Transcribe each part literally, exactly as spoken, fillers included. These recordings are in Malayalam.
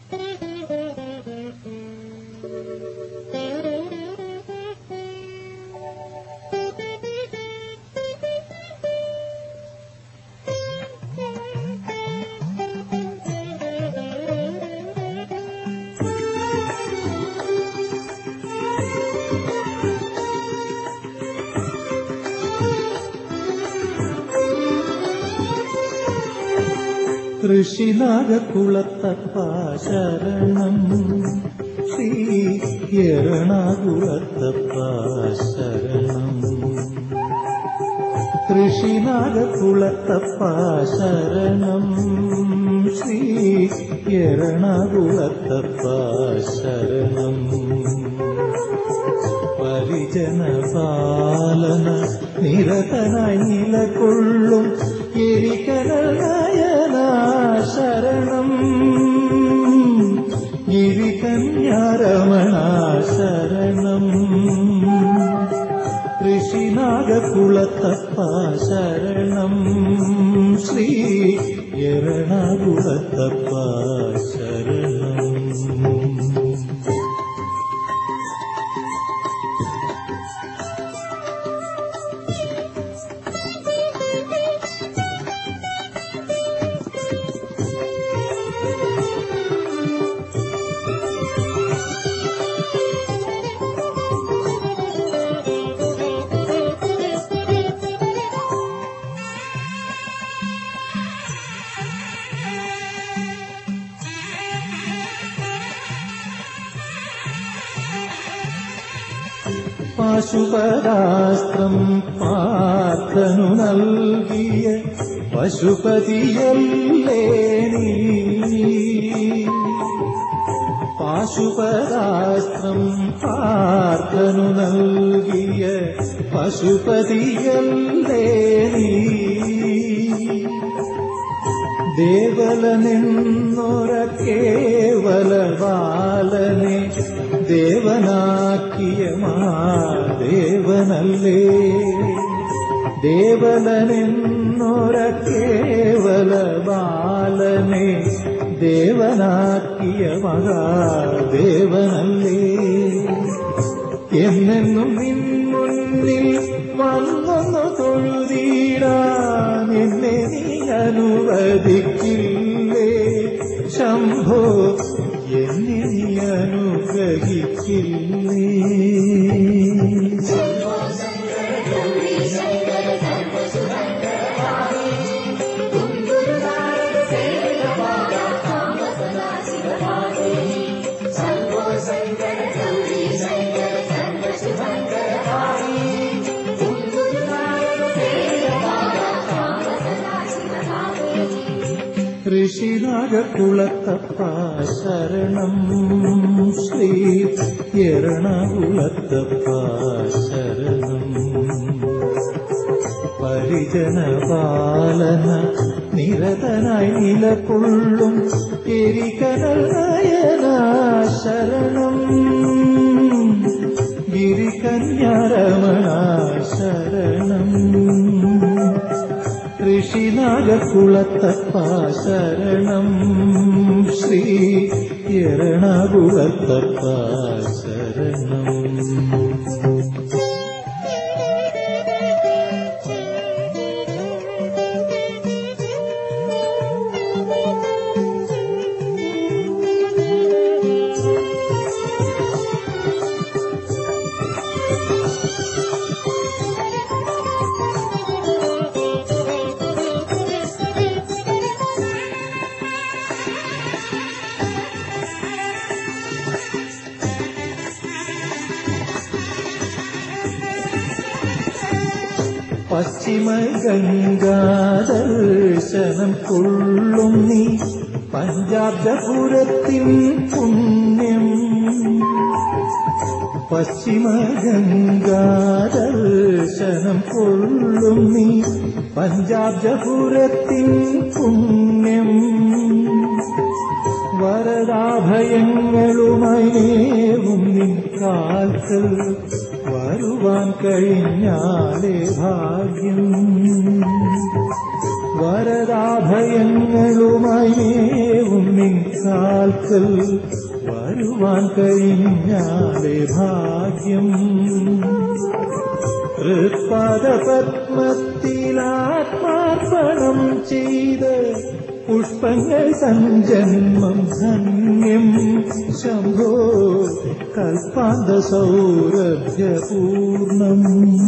ഋഷിനാഗക്കുളത്തപ്പ ശരണം ശ്രീ എറണാകുളത്തപ്പ ശരണം. ഋഷിനാഗക്കുളത്തപ്പ ശരണം ശ്രീ എറണാകുളത്തപ്പ ശരണം. പരിജനപാലന നിരതനായി നിലകൊള്ളും ഗിരികനയന ശരണം. ഗിരികന്യാരമണ ശരണം. ഋഷിനാഗക്കുളത്തപ്പ ശരണം ശ്രീ എറണാകുളത്തപ്പ ശരണം. പാശുപതാസ്ത്രം പാർത്ഥനു നൽകിയ പശുപതിയല്ലേ നീ. പാശുപതാസ്ത്രം പാർത്ഥനു നൽകിയ പശുപതിയല്ലേ നീ. ദേവലനെന്നൊര കേവല ബാലനെ ദേവനാക്കിയ മഹാദേവനല്ലേ. ദേവലനെന്നൊര കേവല ബാലനെ ദേവനാക്കിയ മഹാദേവനല്ലേ. എന്നെന്നും നിൻ മുന്നിൽ വന്നൊന്നു തൊഴുതിടാൻ എന്നെ നീ അനുവദിക്കില്ലേ ശംഭോ. എന്നെ നീ അനുഗ്രഹിക്കില്ലേ. ഋഷിനാഗക്കുളത്തപ്പ ശരണം ശ്രീ എറണാകുളത്തപ്പ ശരണം. പരിജനപാലന നിരതനായി നിലകൊള്ളും ഗിരികനയന ശരണം. ഗിരികന്യാരമണ ശരണം. ഋഷിനാഗക്കുളത്തപ്പ ശരണം ശ്രീ എറണാകുളത്തപ്പ ശരണം. പശ്ചിമഗംഗാദർശനം കൊള്ളും നീ പഞ്ചാബ്ജപുരത്തിൻ പുണ്യം. പശ്ചിമഗംഗാദർശനം കൊള്ളും നീ പഞ്ചാബ്ജപുരത്തിൻ പുണ്യം. വരദാഭയങ്ങളുമായി നേവും നിൻ കാൽക്കൽ വരുവാൻ കഴിഞ്ഞാലേ ഭാഗ്യം. വരദാഭയങ്ങളുമായി മേവും നിൻകാൽക്കൽ വരുവാൻ കഴിഞ്ഞാലേ ഭാഗ്യം. ഹൃത്പാദപത്മത്തിലാത്മാർപ്പണം ചെയ്ത പുഷ്പങ്ങൾ സഞ്ജന്മം ധന്യം. ശംഭോ കൽപ്പാന്ത സൗരഭ്യപൂർണം.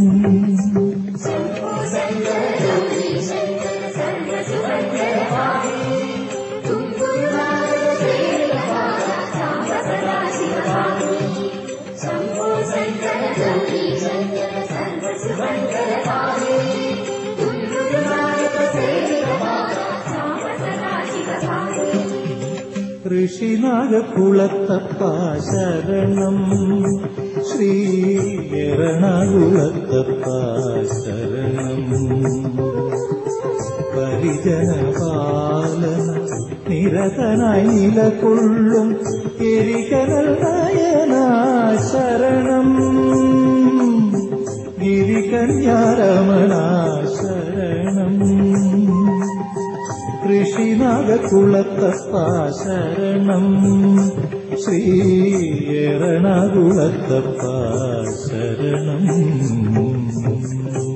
ഋഷിനാഗകുളത്തപ്പ ശരണം, ശ്രീ എറണാകുളത്തപ്പ ശരണം. പരിജനപാലന നിരതനായി നിലകൊള്ളും എരികനൽ നയന ശരണം. ഗിരികന്യാരമണ ശരണം. ഋഷിനാഗകുളത്തപ്പ ശരണം, ശ്രീ എറണാകുളത്തപ്പ ശരണം.